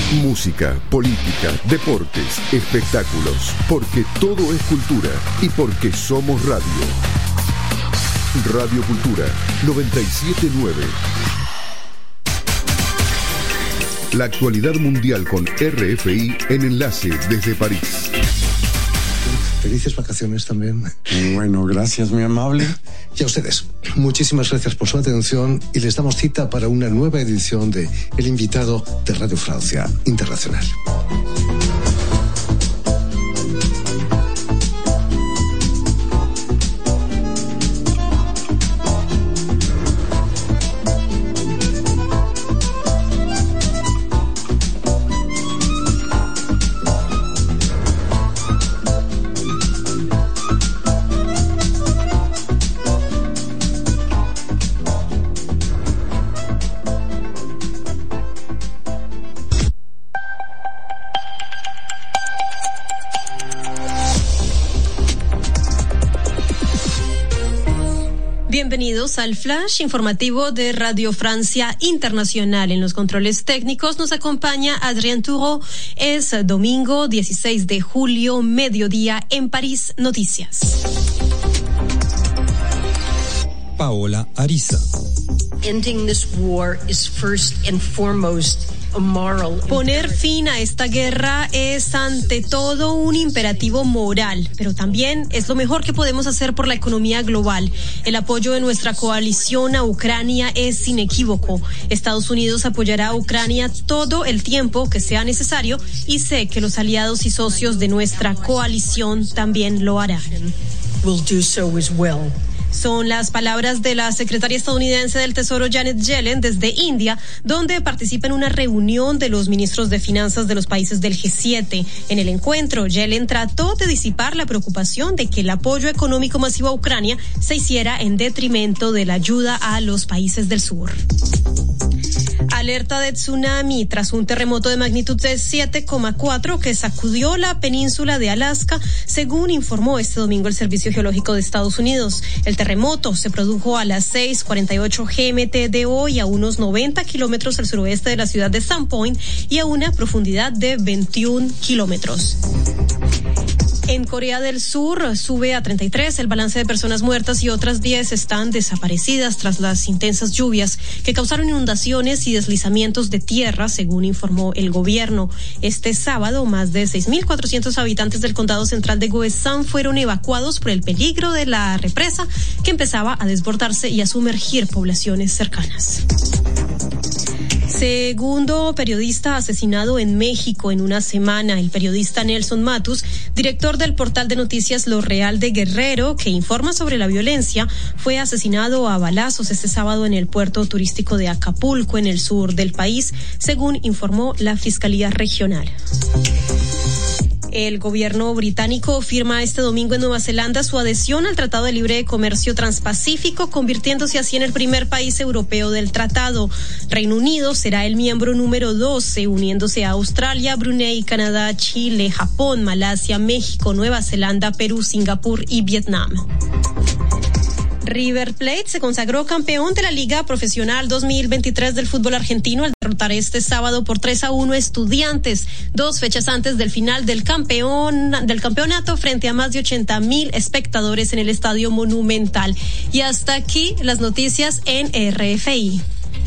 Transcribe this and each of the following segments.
Música, política, deportes, espectáculos, porque todo es cultura y porque somos radio. Radio Cultura 97.9. La actualidad mundial con RFI en enlace desde París. Felices vacaciones también. Bueno, gracias, muy amable. Y a ustedes, muchísimas gracias por su atención y les damos cita para una nueva edición de El Invitado de Radio Francia Internacional. Bienvenidos al flash informativo de Radio Francia Internacional. En los controles técnicos nos acompaña Adrien Toureau. Es domingo 16 de julio, mediodía en París. Noticias. Paola Ariza. Ending this war is first and foremost a moral. Poner fin a esta guerra es ante todo un imperativo moral, pero también es lo mejor que podemos hacer por la economía global. El apoyo de nuestra coalición a Ucrania es inequívoco. Estados Unidos apoyará a Ucrania todo el tiempo que sea necesario y sé que los aliados y socios de nuestra coalición también lo harán. Will do so as well. Son las palabras de la secretaria estadounidense del Tesoro Janet Yellen desde India, donde participa en una reunión de los ministros de finanzas de los países del G7. En el encuentro, Yellen trató de disipar la preocupación de que el apoyo económico masivo a Ucrania se hiciera en detrimento de la ayuda a los países del sur. Alerta de tsunami tras un terremoto de magnitud de 7,4 que sacudió la península de Alaska, según informó este domingo el Servicio Geológico de Estados Unidos. El terremoto se produjo a las 6:48 GMT de hoy a unos 90 kilómetros al suroeste de la ciudad de Sandpoint y a una profundidad de 21 kilómetros. En Corea del Sur sube a 33 el balance de personas muertas y otras 10 están desaparecidas tras las intensas lluvias que causaron inundaciones y deslizamientos de tierra, según informó el gobierno. Este sábado, más de 6.400 habitantes del condado central de Gwesan fueron evacuados por el peligro de la represa que empezaba a desbordarse y a sumergir poblaciones cercanas. Segundo periodista asesinado en México en una semana. El periodista Nelson Matus, director del portal de noticias Lo Real de Guerrero, que informa sobre la violencia, fue asesinado a balazos este sábado en el puerto turístico de Acapulco, en el sur del país, según informó la Fiscalía Regional. El gobierno británico firma este domingo en Nueva Zelanda su adhesión al Tratado de Libre Comercio Transpacífico, convirtiéndose así en el primer país europeo del tratado. Reino Unido será el miembro número 12, uniéndose a Australia, Brunei, Canadá, Chile, Japón, Malasia, México, Nueva Zelanda, Perú, Singapur y Vietnam. River Plate se consagró campeón de la Liga Profesional 2023 del fútbol argentino al derrotar este sábado por 3-1 Estudiantes, 2 fechas antes del final del campeonato frente a más de 80,000 espectadores en el Estadio Monumental. Y hasta aquí las noticias en RFI.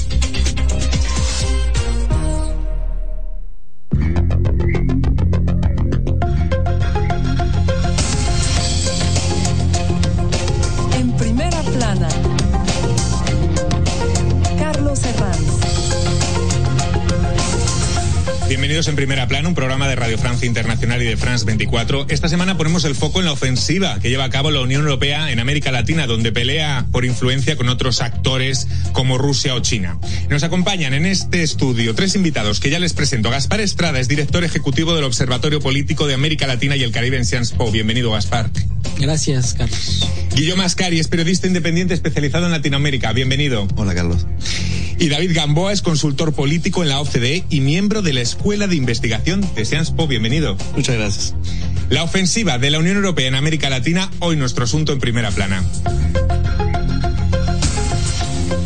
Bienvenidos en Primera Plana, un programa de Radio Francia Internacional y de France 24. Esta semana ponemos el foco en la ofensiva que lleva a cabo la Unión Europea en América Latina, donde pelea por influencia con otros actores como Rusia o China. Nos acompañan en este estudio 3 invitados que ya les presento. Gaspar Estrada es director ejecutivo del Observatorio Político de América Latina y el Caribe en Sciences Po. Bienvenido, Gaspar. Gracias, Carlos. Guillermo Ascari es periodista independiente especializado en Latinoamérica. Bienvenido. Hola, Carlos. Y David Gamboa es consultor político en la OCDE y miembro de la Escuela de Investigación de Sciences Po. Bienvenido. Muchas gracias. La ofensiva de la Unión Europea en América Latina, hoy nuestro asunto en Primera Plana.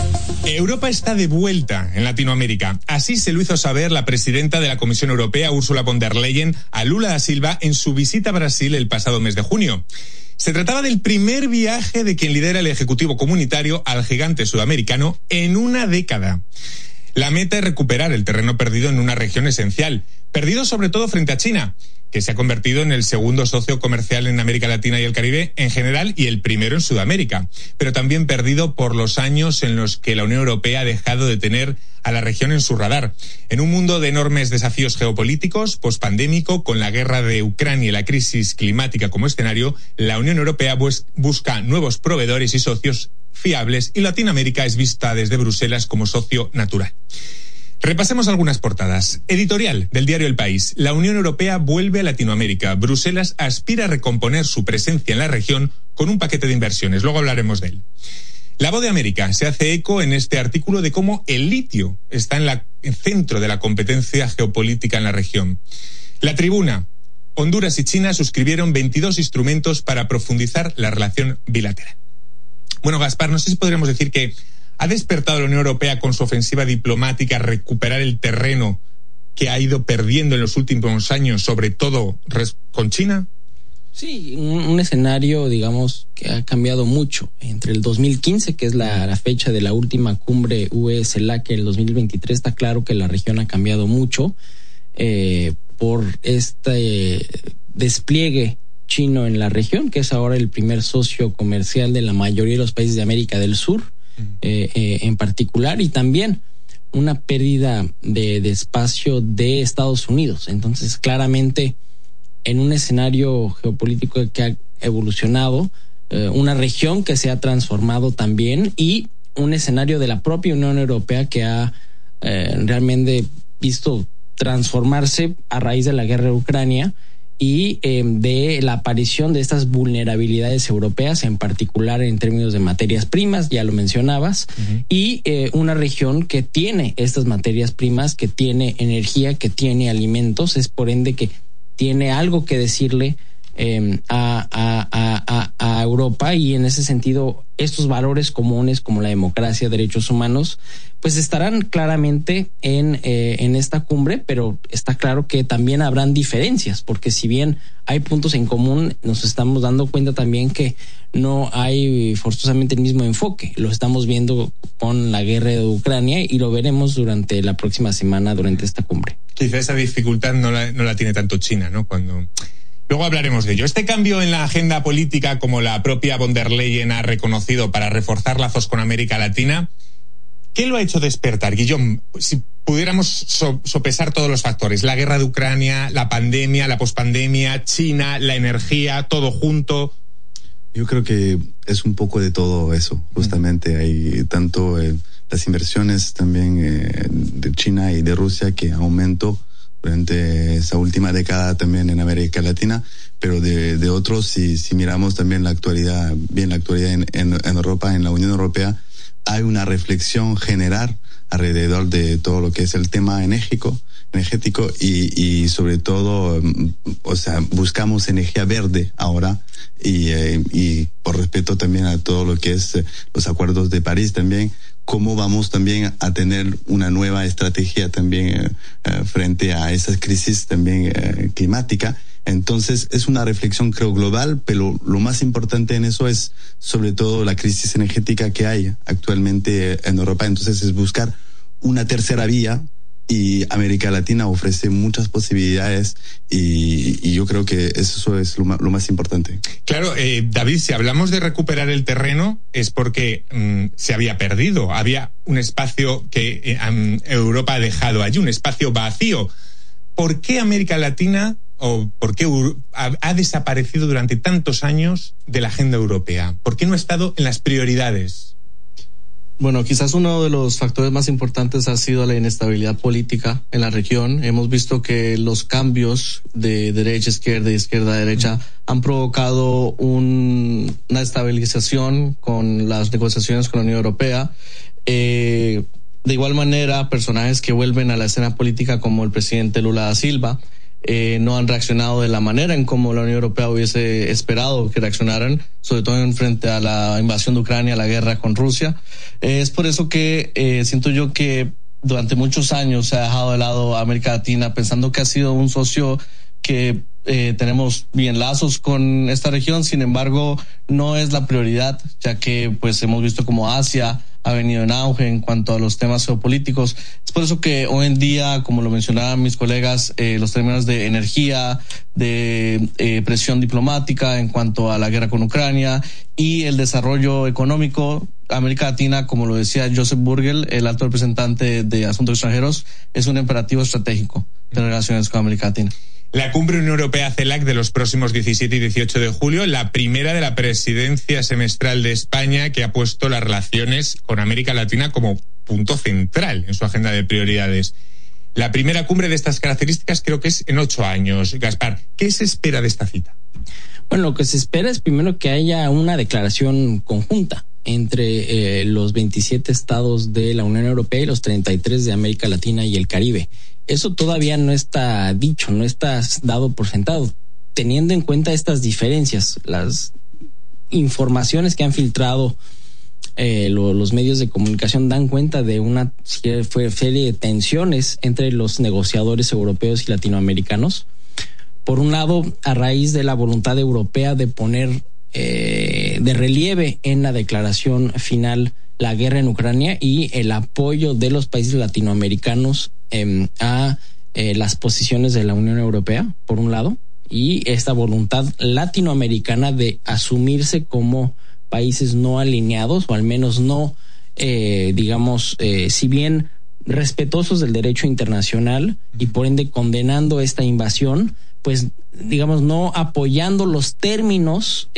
Europa está de vuelta en Latinoamérica. Así se lo hizo saber la presidenta de la Comisión Europea, Ursula von der Leyen, a Lula da Silva en su visita a Brasil el pasado mes de junio. Se trataba del primer viaje de quien lidera el Ejecutivo Comunitario al gigante sudamericano en una década. La meta es recuperar el terreno perdido en una región esencial, perdido sobre todo frente a China, que se ha convertido en el segundo socio comercial en América Latina y el Caribe en general y el primero en Sudamérica, pero también perdido por los años en los que la Unión Europea ha dejado de tener a la región en su radar. En un mundo de enormes desafíos geopolíticos, pospandémico, con la guerra de Ucrania y la crisis climática como escenario, la Unión Europea busca nuevos proveedores y socios fiables, y Latinoamérica es vista desde Bruselas como socio natural. Repasemos algunas portadas. Editorial del diario El País. La Unión Europea vuelve a Latinoamérica. Bruselas aspira a recomponer su presencia en la región con un paquete de inversiones. Luego hablaremos de él. La Voz de América se hace eco en este artículo de cómo el litio está en el centro de la competencia geopolítica en la región. La Tribuna. Honduras y China suscribieron 22 instrumentos para profundizar la relación bilateral. Bueno, Gaspar, no sé si podríamos decir que ¿ha despertado la Unión Europea con su ofensiva diplomática a recuperar el terreno que ha ido perdiendo en los últimos años, sobre todo con China? Sí, un escenario, digamos, que ha cambiado mucho. Entre el 2015, que es la fecha de la última cumbre UE-CELAC, el 2023, está claro que la región ha cambiado mucho por este despliegue chino en la región, que es ahora el primer socio comercial de la mayoría de los países de América del Sur, en particular, y también una pérdida de espacio de Estados Unidos. Entonces, claramente, en un escenario geopolítico que ha evolucionado, una región que se ha transformado también, y un escenario de la propia Unión Europea que ha realmente visto transformarse a raíz de la guerra de Ucrania y de la aparición de estas vulnerabilidades europeas, en particular en términos de materias primas, ya lo mencionabas, y una región que tiene estas materias primas, que tiene energía, que tiene alimentos, es por ende que tiene algo que decirle a Europa, y en ese sentido estos valores comunes como la democracia, derechos humanos, pues estarán claramente en esta cumbre, pero está claro que también habrán diferencias, porque si bien hay puntos en común, nos estamos dando cuenta también que no hay forzosamente el mismo enfoque. Lo estamos viendo con la guerra de Ucrania y lo veremos durante la próxima semana, durante esta cumbre. Quizá esa dificultad no la tiene tanto China, ¿no? Luego hablaremos de ello. Este cambio en la agenda política, como la propia von der Leyen ha reconocido, para reforzar lazos con América Latina, ¿qué lo ha hecho despertar, Guillaume? Si pudiéramos sopesar todos los factores, la guerra de Ucrania, la pandemia, la pospandemia, China, la energía, todo junto. Yo creo que es un poco de todo eso, justamente. Hay tanto las inversiones también de China y de Rusia que aumentó durante esa última década también en América Latina, pero de otros, si miramos también la actualidad en Europa, en la Unión Europea, hay una reflexión general alrededor de todo lo que es el tema energético y sobre todo, buscamos energía verde ahora y por respeto también a todo lo que es los acuerdos de París también, cómo vamos también a tener una nueva estrategia también frente a esas crisis también climática. Entonces es una reflexión, creo, global, pero lo más importante en eso es sobre todo la crisis energética que hay actualmente en Europa. Entonces es buscar una tercera vía, y América Latina ofrece muchas posibilidades y yo creo que eso es lo más importante. Claro, David, si hablamos de recuperar el terreno es porque se había perdido, había un espacio que Europa ha dejado allí, un espacio vacío. ¿Por qué América Latina o por qué ha desaparecido durante tantos años de la agenda europea? ¿Por qué no ha estado en las prioridades? Bueno, quizás uno de los factores más importantes ha sido la inestabilidad política en la región. Hemos visto que los cambios de derecha a izquierda y izquierda a derecha han provocado una estabilización con las negociaciones con la Unión Europea. De igual manera, personajes que vuelven a la escena política como el presidente Lula da Silva no han reaccionado de la manera en como la Unión Europea hubiese esperado que reaccionaran, sobre todo en frente a la invasión de Ucrania, a la guerra con Rusia. Es por eso que siento yo que durante muchos años se ha dejado de lado a América Latina, pensando que ha sido un socio que tenemos bien lazos con esta región. Sin embargo, no es la prioridad, ya que pues hemos visto como Asia ha venido en auge en cuanto a los temas geopolíticos. Es por eso que hoy en día, como lo mencionaban mis colegas, los términos de energía, de presión diplomática en cuanto a la guerra con Ucrania y el desarrollo económico, América Latina, como lo decía Joseph Borrell, el alto representante de Asuntos Extranjeros, es un imperativo estratégico de relaciones con América Latina. La cumbre Unión Europea-CELAC de los próximos 17 y 18 de julio, la primera de la presidencia semestral de España, que ha puesto las relaciones con América Latina como punto central en su agenda de prioridades. La primera cumbre de estas características creo que es en 8 años. Gaspar, ¿qué se espera de esta cita? Bueno, lo que se espera es primero que haya una declaración conjunta entre los 27 estados de la Unión Europea y los 33 de América Latina y el Caribe. Eso todavía no está dicho, no está dado por sentado. Teniendo en cuenta estas diferencias, las informaciones que han filtrado los medios de comunicación dan cuenta de una serie de tensiones entre los negociadores europeos y latinoamericanos. Por un lado, a raíz de la voluntad europea de poner de relieve en la declaración final la guerra en Ucrania y el apoyo de los países latinoamericanos a las posiciones de la Unión Europea, por un lado, y esta voluntad latinoamericana de asumirse como países no alineados, o al menos no, si bien respetuosos del derecho internacional y por ende condenando esta invasión, pues no apoyando los términos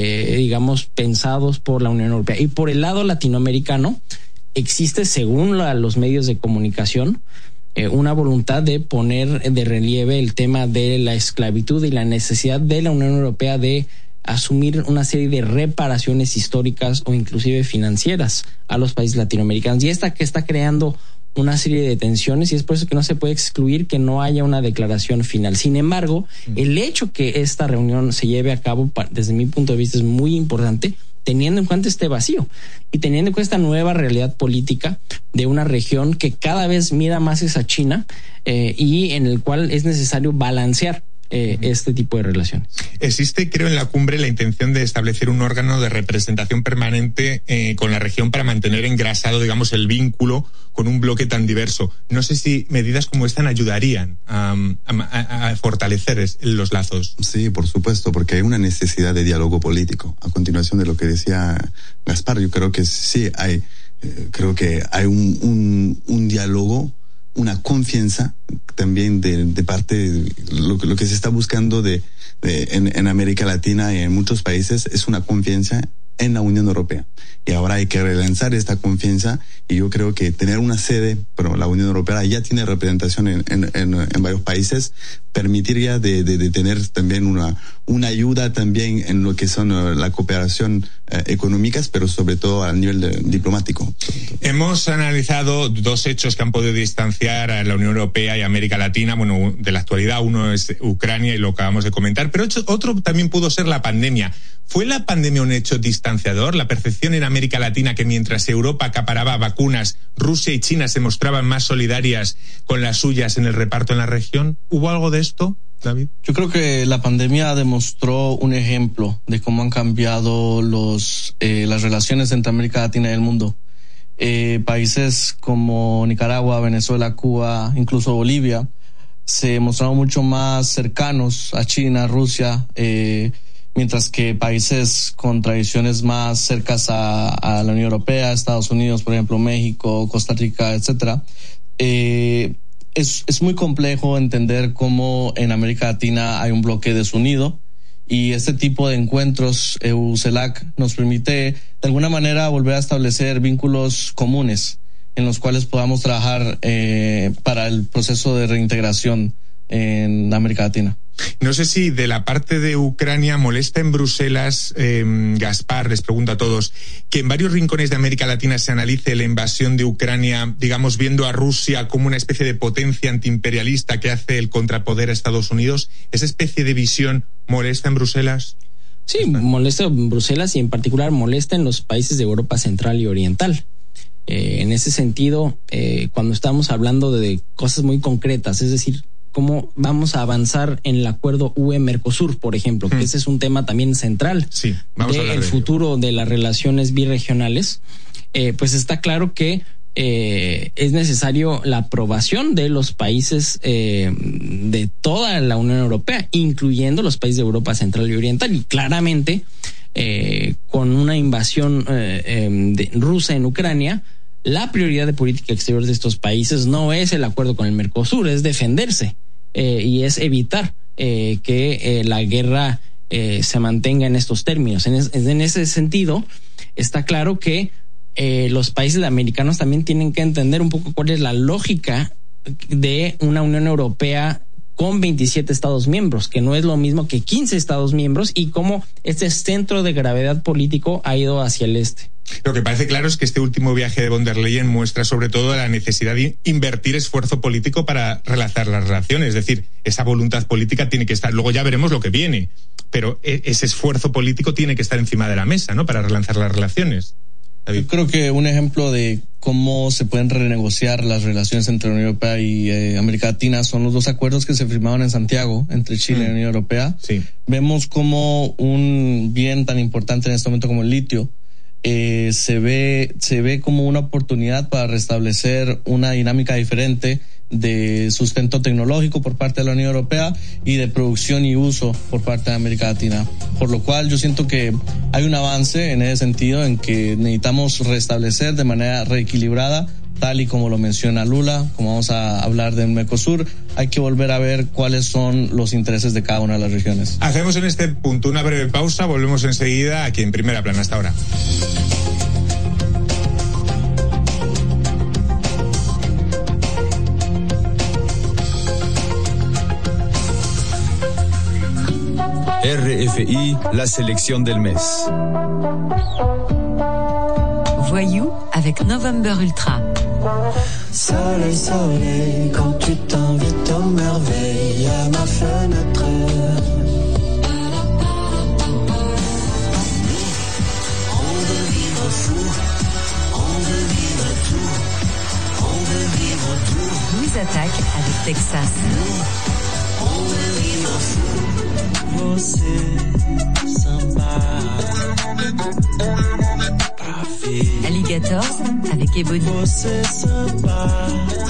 pensados por la Unión Europea. Y por el lado latinoamericano existe, según los medios de comunicación, una voluntad de poner de relieve el tema de la esclavitud y la necesidad de la Unión Europea de asumir una serie de reparaciones históricas o inclusive financieras a los países latinoamericanos. Y esta que está creando una serie de tensiones, y es por eso que no se puede excluir que no haya una declaración final. Sin embargo, el hecho que esta reunión se lleve a cabo, desde mi punto de vista, es muy importante, teniendo en cuenta este vacío y teniendo en cuenta esta nueva realidad política de una región que cada vez mira más hacia China y en el cual es necesario balancear este tipo de relaciones. Existe, creo, en la cumbre la intención de establecer un órgano de representación permanente con la región para mantener engrasado, el vínculo con un bloque tan diverso. No sé si medidas como esta ayudarían a fortalecer los lazos. Sí, por supuesto, porque hay una necesidad de diálogo político. A continuación de lo que decía Gaspar, yo creo que sí hay, hay un diálogo, una confianza también de parte de lo que se está buscando en América Latina y en muchos países es una confianza en la Unión Europea. Y ahora hay que relanzar esta confianza, y yo creo que tener una sede, pero la Unión Europea ya tiene representación en varios países, permitiría de tener también una ayuda también en lo que son la cooperación económicas, pero sobre todo a nivel diplomático. Hemos analizado 2 hechos que han podido distanciar a la Unión Europea y América Latina, de la actualidad. Uno es Ucrania y lo acabamos de comentar, pero otro también pudo ser la pandemia. ¿Fue la pandemia un hecho distanciador? La percepción en América Latina que mientras Europa acaparaba vacunas, Rusia y China se mostraban más solidarias con las suyas en el reparto en la región. ¿Hubo algo de esto, David? Yo creo que la pandemia demostró un ejemplo de cómo han cambiado las relaciones entre América Latina y el mundo. Países como Nicaragua, Venezuela, Cuba, incluso Bolivia, se mostraron mucho más cercanos a China, Rusia, mientras que países con tradiciones más cercanas a la Unión Europea, Estados Unidos, por ejemplo, México, Costa Rica, etcétera, es muy complejo entender cómo en América Latina hay un bloque desunido, y este tipo de encuentros EU-CELAC nos permite de alguna manera volver a establecer vínculos comunes en los cuales podamos trabajar para el proceso de reintegración en América Latina. No sé si de la parte de Ucrania molesta en Bruselas, Gaspar, les pregunto a todos, que en varios rincones de América Latina se analice la invasión de Ucrania, digamos, viendo a Rusia como una especie de potencia antiimperialista que hace el contrapoder a Estados Unidos. ¿Esa especie de visión molesta en Bruselas? Sí, molesta en Bruselas y en particular molesta en los países de Europa Central y Oriental. En ese sentido, cuando estamos hablando de cosas muy concretas, es decir, cómo vamos a avanzar en el acuerdo UE-Mercosur, por ejemplo, que ese es un tema también central del futuro de las relaciones birregionales, pues está claro que es necesario la aprobación de los países de toda la Unión Europea, incluyendo los países de Europa Central y Oriental, y claramente con una invasión rusa en Ucrania, la prioridad de política exterior de estos países no es el acuerdo con el Mercosur, es defenderse y es evitar que la guerra se mantenga en estos términos. En ese sentido, está claro que los países americanos también tienen que entender un poco cuál es la lógica de una Unión Europea con 27 Estados miembros, que no es lo mismo que 15 Estados miembros, y cómo este centro de gravedad político ha ido hacia el este. Lo que parece claro es que este último viaje de von der Leyen muestra sobre todo la necesidad de invertir esfuerzo político para relanzar las relaciones. Es decir, esa voluntad política tiene que estar. Luego ya veremos lo que viene, pero ese esfuerzo político tiene que estar encima de la mesa, ¿no? Para relanzar las relaciones. David. Yo creo que un ejemplo de cómo se pueden renegociar las relaciones entre la Unión Europea y América Latina son los 2 acuerdos que se firmaron en Santiago entre Chile y la Unión Europea. Sí. Vemos como un bien tan importante en este momento como el litio se ve como una oportunidad para restablecer una dinámica diferente de sustento tecnológico por parte de la Unión Europea y de producción y uso por parte de América Latina. Por lo cual yo siento que hay un avance en ese sentido, en que necesitamos restablecer de manera reequilibrada, tal y como lo menciona Lula, como vamos a hablar del Mercosur, hay que volver a ver cuáles son los intereses de cada una de las regiones. Hacemos en este punto una breve pausa, volvemos enseguida aquí en Primera Plana. Hasta ahora. RFI, la selección del mes. Voyou avec November Ultra. Soleil, soleil, quand tu t'invites aux merveilles à ma fenêtre. On veut vivre fou, on veut vivre tout, on veut vivre tout. Louise Attaque avec Texas. On veut vivre fou. Você samba. Alligators avec Ebony. Você samba.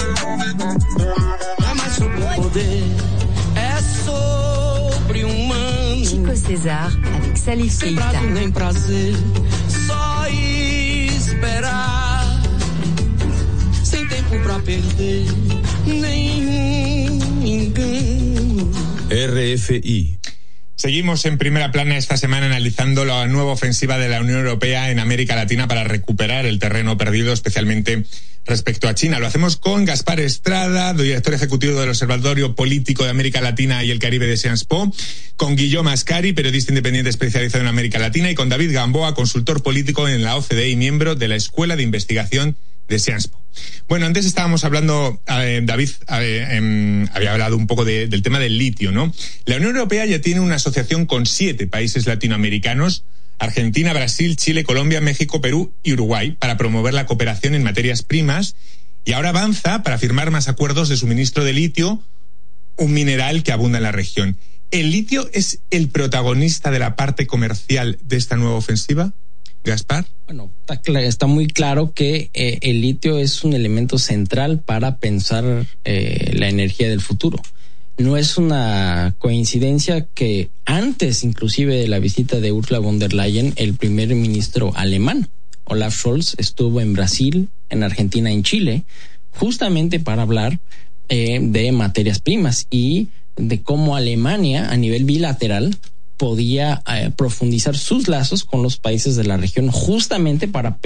É mais sobre o poder, é sobre humano. Chico César avec Salif Keita. Sem prazo nem prazer, só esperar. Sem tempo pra perder, nenhum engano. RFI. Seguimos en Primera Plana esta semana analizando la nueva ofensiva de la Unión Europea en América Latina para recuperar el terreno perdido, especialmente respecto a China. Lo hacemos con Gaspar Estrada, director ejecutivo del Observatorio Político de América Latina y el Caribe de Sciences Po, con Guillaume Ascari, periodista independiente especializado en América Latina, y con David Gamboa, consultor político en la OCDE y miembro de la Escuela de Investigación de Sciences Po. Bueno, antes estábamos hablando, David había hablado un poco del tema del litio, ¿no? La Unión Europea ya tiene una asociación con 7 países latinoamericanos, Argentina, Brasil, Chile, Colombia, México, Perú y Uruguay, para promover la cooperación en materias primas, y ahora avanza para firmar más acuerdos de suministro de litio, un mineral que abunda en la región. ¿El litio es el protagonista de la parte comercial de esta nueva ofensiva? Gaspar. Bueno, está muy claro que el litio es un elemento central para pensar la energía del futuro. No es una coincidencia que antes inclusive de la visita de Ursula von der Leyen, el primer ministro alemán, Olaf Scholz, estuvo en Brasil, en Argentina, en Chile, justamente para hablar de materias primas y de cómo Alemania a nivel bilateral podía profundizar sus lazos con los países de la región, justamente para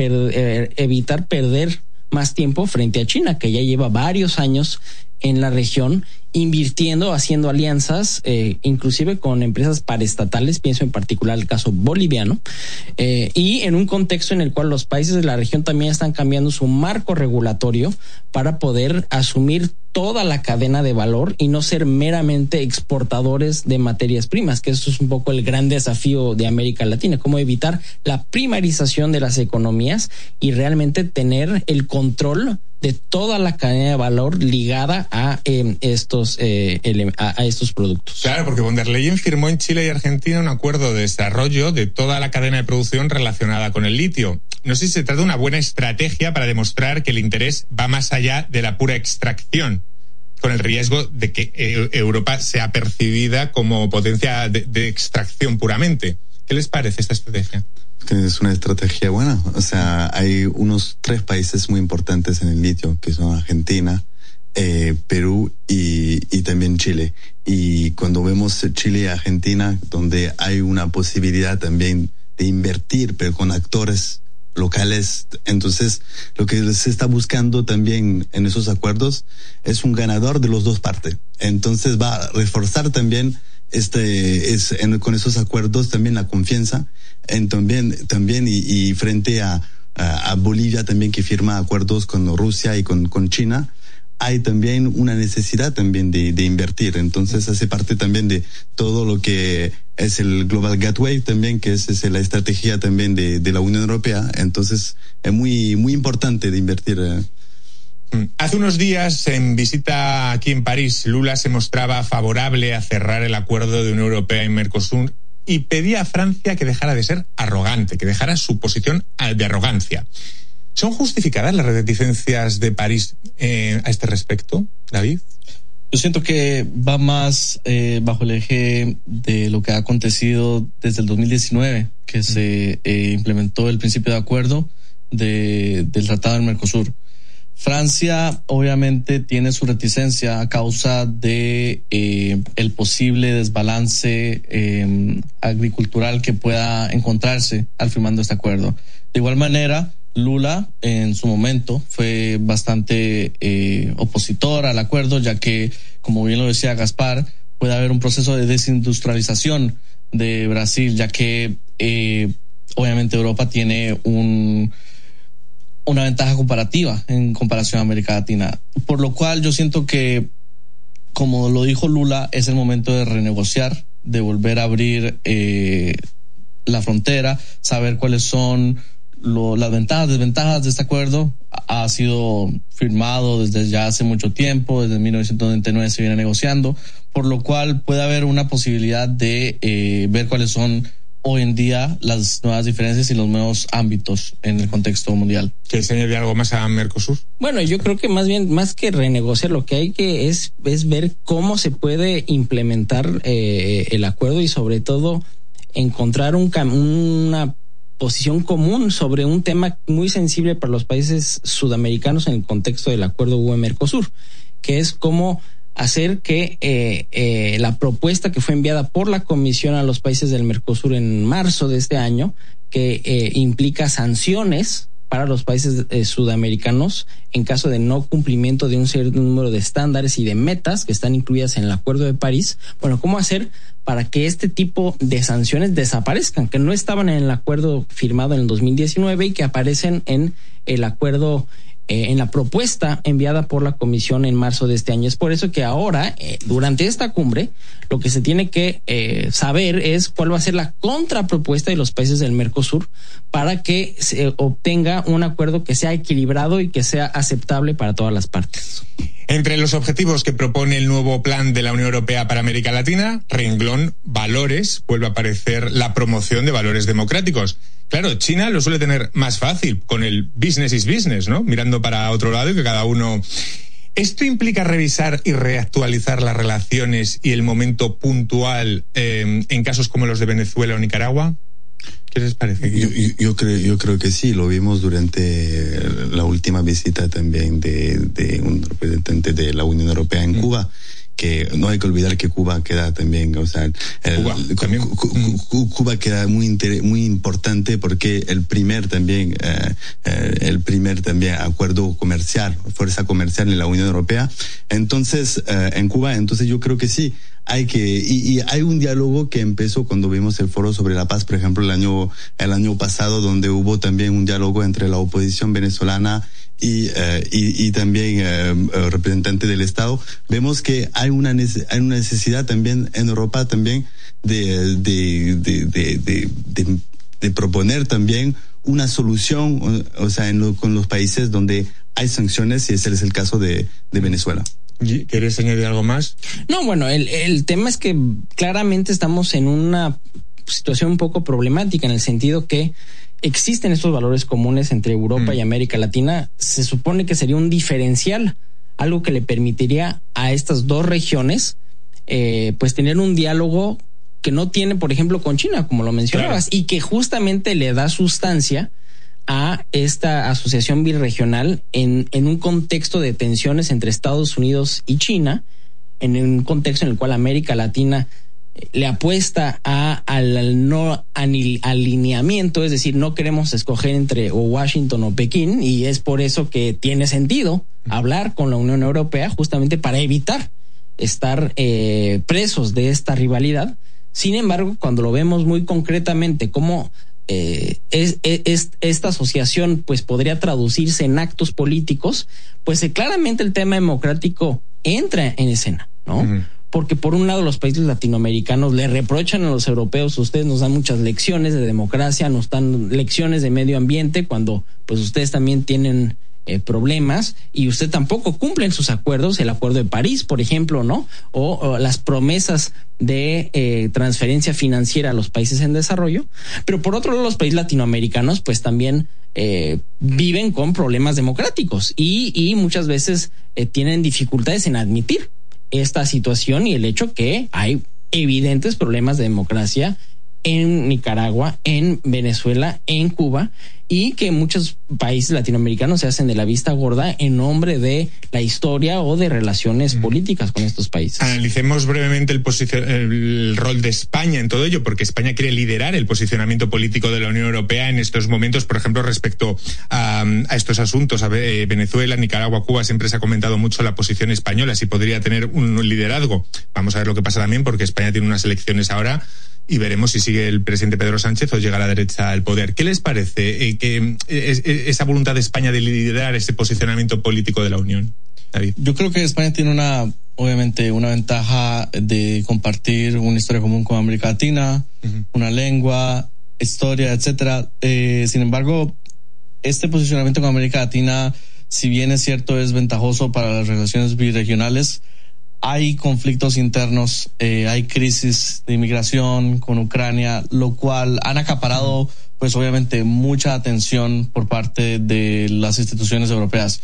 evitar perder más tiempo frente a China, que ya lleva varios años en la región invirtiendo, haciendo alianzas, inclusive con empresas paraestatales, pienso en particular el caso boliviano, y en un contexto en el cual los países de la región también están cambiando su marco regulatorio para poder asumir toda la cadena de valor y no ser meramente exportadores de materias primas, que eso es un poco el gran desafío de América Latina, cómo evitar la primarización de las economías y realmente tener el control de toda la cadena de valor ligada a estos productos. Claro, porque von der Leyen firmó en Chile y Argentina un acuerdo de desarrollo de toda la cadena de producción relacionada con el litio. No sé si se trata de una buena estrategia para demostrar que el interés va más allá de la pura extracción, con el riesgo de que Europa sea percibida como potencia de extracción puramente. ¿Qué les parece esta estrategia? Es una estrategia buena. O sea, hay unos 3 países muy importantes en el litio, que son Argentina, Perú y también Chile. Y cuando vemos Chile y Argentina, donde hay una posibilidad también de invertir, pero con actores locales, entonces lo que se está buscando también en esos acuerdos es un ganador de las 2 partes. Entonces va a reforzar también con esos acuerdos también la confianza también y frente a Bolivia también, que firma acuerdos con Rusia y con China, hay también una necesidad también de invertir. Entonces hace parte también de todo lo que es el Global Gateway también, que es la estrategia también de la Unión Europea. Entonces es muy, muy importante de invertir. Hace unos días, en visita aquí en París, Lula se mostraba favorable a cerrar el acuerdo de Unión Europea y Mercosur y pedía a Francia que dejara de ser arrogante, que dejara su posición de arrogancia. ¿Son justificadas las reticencias de París a este respecto, David? Yo siento que va más bajo el eje de lo que ha acontecido desde el 2019, que se implementó el principio de acuerdo del Tratado del Mercosur. Francia obviamente tiene su reticencia a causa de el posible desbalance agricultural que pueda encontrarse al firmando este acuerdo. De igual manera, Lula en su momento fue bastante opositor al acuerdo, ya que, como bien lo decía Gaspar, puede haber un proceso de desindustrialización de Brasil, ya que obviamente Europa tiene una ventaja comparativa en comparación a América Latina, por lo cual yo siento que, como lo dijo Lula, es el momento de renegociar, de volver a abrir la frontera, saber cuáles son las ventajas, desventajas de este acuerdo. Ha sido firmado desde ya hace mucho tiempo, desde 1999 se viene negociando, por lo cual puede haber una posibilidad de ver cuáles son hoy en día las nuevas diferencias y los nuevos ámbitos en el contexto mundial. ¿Quieres añadir algo más a Mercosur? Bueno, yo creo que más que renegociar, lo que hay que es ver cómo se puede implementar el acuerdo y sobre todo encontrar una posición común sobre un tema muy sensible para los países sudamericanos en el contexto del acuerdo UE-Mercosur, que es cómo hacer que la propuesta que fue enviada por la Comisión a los países del Mercosur en marzo de este año, que implica sanciones para los países sudamericanos en caso de no cumplimiento de un cierto número de estándares y de metas que están incluidas en el Acuerdo de París. Bueno, ¿cómo hacer para que este tipo de sanciones desaparezcan, que no estaban en el acuerdo firmado en el 2019 y que aparecen en el acuerdo, en la propuesta enviada por la Comisión en marzo de este año? Es por eso que ahora, durante esta cumbre, lo que se tiene que saber es cuál va a ser la contrapropuesta de los países del Mercosur para que se obtenga un acuerdo que sea equilibrado y que sea aceptable para todas las partes. Entre los objetivos que propone el nuevo plan de la Unión Europea para América Latina, renglón valores, vuelve a aparecer la promoción de valores democráticos. Claro, China lo suele tener más fácil con el business is business, ¿no? Mirando para otro lado y que cada uno... ¿Esto implica revisar y reactualizar las relaciones y el momento puntual en casos como los de Venezuela o Nicaragua? ¿Qué les parece? Yo creo que sí, lo vimos durante la última visita también de un representante de la Unión Europea en Cuba, que no hay que olvidar que Cuba queda también, o sea, Cuba queda muy importante porque el primer también acuerdo comercial, fuerza comercial en la Unión Europea. Entonces, en Cuba, entonces yo creo que sí, hay un diálogo que empezó cuando vimos el foro sobre la paz, por ejemplo, el año pasado, donde hubo también un diálogo entre la oposición venezolana y también representante del Estado. Vemos que hay una necesidad también en Europa también de proponer también una solución, o sea, con los países donde hay sanciones, y ese es el caso de Venezuela. ¿Quieres añadir algo más? No, bueno, el tema es que claramente estamos en una situación un poco problemática, en el sentido que existen estos valores comunes entre Europa y América Latina. Se supone que sería un diferencial, algo que le permitiría a estas dos regiones pues tener un diálogo que no tiene, por ejemplo, con China, como lo mencionabas, claro, y que justamente le da sustancia a esta asociación birregional en un contexto de tensiones entre Estados Unidos y China, en un contexto en el cual América Latina le apuesta al no alineamiento, es decir, no queremos escoger entre o Washington o Pekín, y es por eso que tiene sentido hablar con la Unión Europea, justamente para evitar estar presos de esta rivalidad. Sin embargo, cuando lo vemos muy concretamente cómo esta asociación pues podría traducirse en actos políticos, pues claramente el tema democrático entra en escena, ¿no? Porque por un lado los países latinoamericanos le reprochan a los europeos: ustedes nos dan muchas lecciones de democracia, nos dan lecciones de medio ambiente, cuando pues ustedes también tienen problemas, y usted tampoco cumplen sus acuerdos, el Acuerdo de París, por ejemplo, ¿no? O las promesas de transferencia financiera a los países en desarrollo. Pero por otro lado, los países latinoamericanos pues también viven con problemas democráticos y muchas veces tienen dificultades en admitir esta situación y el hecho que hay evidentes problemas de democracia en Nicaragua, en Venezuela, en Cuba, y que muchos países latinoamericanos se hacen de la vista gorda en nombre de la historia o de relaciones políticas con estos países. Analicemos brevemente el rol de España en todo ello, porque España quiere liderar el posicionamiento político de la Unión Europea en estos momentos, por ejemplo, respecto a estos asuntos. Venezuela, Nicaragua, Cuba, siempre se ha comentado mucho la posición española, si podría tener un liderazgo. Vamos a ver lo que pasa también, porque España tiene unas elecciones ahora y veremos si sigue el presidente Pedro Sánchez o llega a la derecha al poder. ¿Qué les parece que esa voluntad de España de liderar ese posicionamiento político de la Unión? David. Yo creo que España tiene obviamente una ventaja de compartir una historia común con América Latina, una lengua, historia, etcétera. Sin embargo, este posicionamiento con América Latina, si bien es cierto, es ventajoso para las relaciones birregionales, hay conflictos internos, hay crisis de inmigración con Ucrania, lo cual han acaparado pues obviamente mucha atención por parte de las instituciones europeas.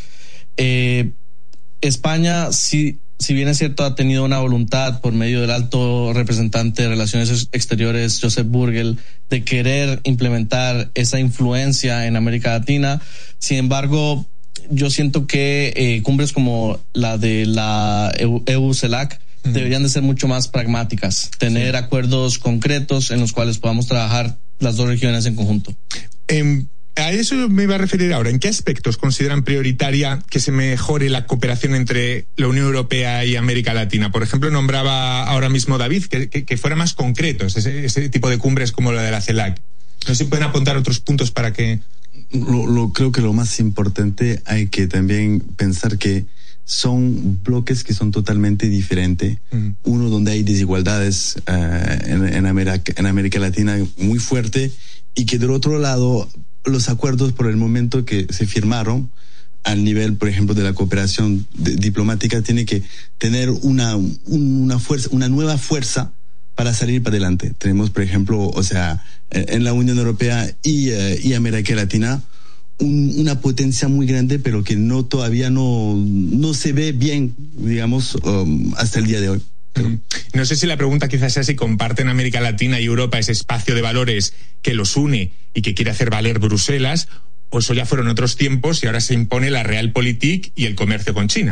España, si bien es cierto, ha tenido una voluntad por medio del alto representante de Relaciones Exteriores, Josep Borrell, de querer implementar esa influencia en América Latina. Sin embargo, yo siento que cumbres como la de la EU-CELAC deberían de ser mucho más pragmáticas, tener acuerdos concretos en los cuales podamos trabajar las dos regiones en conjunto. A eso me iba a referir ahora. ¿En qué aspectos consideran prioritaria que se mejore la cooperación entre la Unión Europea y América Latina? Por ejemplo, nombraba ahora mismo David que fuera más concretos ese tipo de cumbres como la de la CELAC. No sé si pueden apuntar otros puntos para que... Creo que lo más importante, hay que también pensar que son bloques que son totalmente diferentes. Uno donde hay desigualdades en América Latina muy fuerte, y que del otro lado los acuerdos por el momento que se firmaron al nivel, por ejemplo, de la cooperación diplomática, tiene que tener una nueva fuerza para salir para adelante. Tenemos, por ejemplo, o sea, en la Unión Europea y América Latina, una potencia muy grande, pero que todavía no se ve bien, digamos, hasta el día de hoy. No sé si la pregunta quizás sea si comparten América Latina y Europa ese espacio de valores que los une y que quiere hacer valer Bruselas, o eso ya fueron otros tiempos y ahora se impone la Realpolitik y el comercio con China.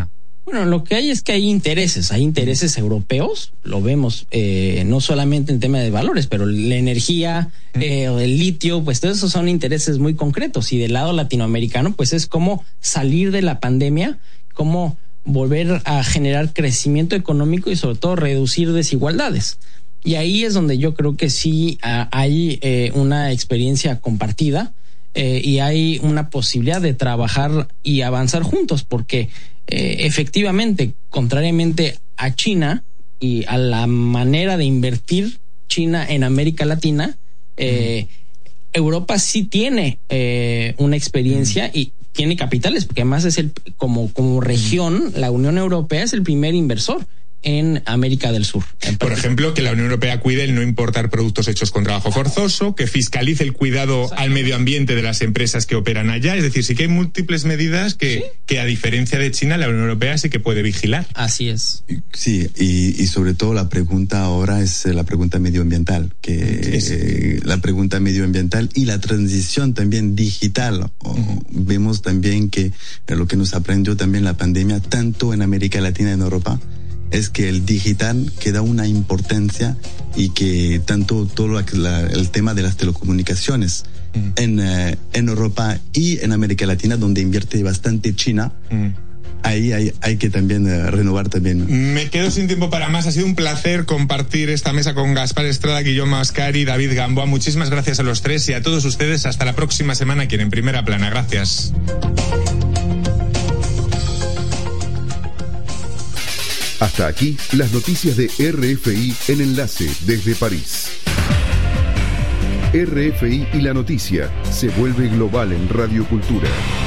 Bueno, lo que hay es que hay intereses europeos, lo vemos no solamente en tema de valores, pero la energía, el litio, pues todos esos son intereses muy concretos. Y del lado latinoamericano, pues es cómo salir de la pandemia, cómo volver a generar crecimiento económico y sobre todo reducir desigualdades. Y ahí es donde yo creo que sí hay una experiencia compartida y hay una posibilidad de trabajar y avanzar juntos, porque efectivamente, contrariamente a China y a la manera de invertir China en América Latina, Europa sí tiene una experiencia y tiene capitales, porque además es como región, la Unión Europea es el primer inversor en América del Sur. Por ejemplo, que la Unión Europea cuide el no importar productos hechos con trabajo forzoso, que fiscalice el cuidado al medio ambiente de las empresas que operan allá. Es decir, sí que hay múltiples medidas que a diferencia de China, la Unión Europea sí que puede vigilar. Así es. Sí, y sobre todo la pregunta ahora es la pregunta medioambiental, la pregunta medioambiental y la transición también digital. Vemos también que lo que nos aprendió también la pandemia, tanto en América Latina y en Europa, es que el digital queda una importancia y que tanto todo el tema de las telecomunicaciones en Europa y en América Latina, donde invierte bastante China, ahí hay que también renovar también. Me quedo sin tiempo para más. Ha sido un placer compartir esta mesa con Gaspar Estrada, Guillaume Ascari, David Gamboa. Muchísimas gracias a los tres y a todos ustedes. Hasta la próxima semana aquí en Primera Plana. Gracias. Hasta aquí las noticias de RFI en Enlace desde París. RFI y la noticia se vuelve global en Radio Cultura.